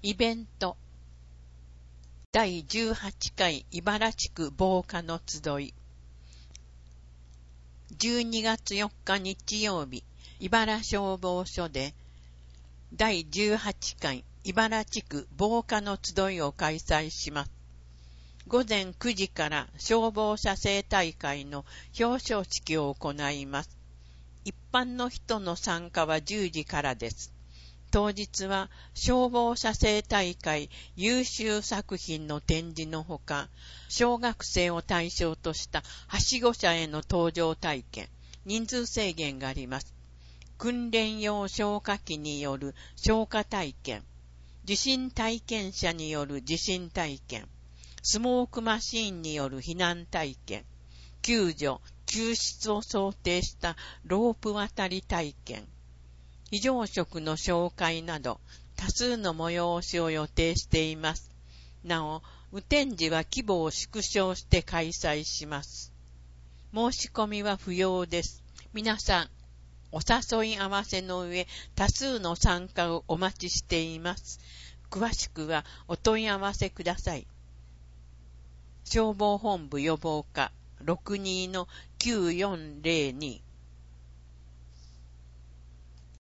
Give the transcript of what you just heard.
イベント第18回茨地区防火の集い12月4日日曜日、茨消防署で第18回茨地区防火の集いを開催します。午前9時から消防車整大会の表彰式を行います。一般の人の参加は10時からです。当日は消防車整大会優秀作品の展示のほか、小学生を対象としたはしご車への搭乗体験、人数制限があります。訓練用消火器による消火体験、地震体験者による地震体験、スモークマシーンによる避難体験、救助、救出を想定したロープ渡り体験、非常食の紹介など多数の催しを予定しています。なお、雨天時は規模を縮小して開催します。申し込みは不要です。皆さん、お誘い合わせの上、多数の参加をお待ちしています。詳しくはお問い合わせください。消防本部予防課 62-9402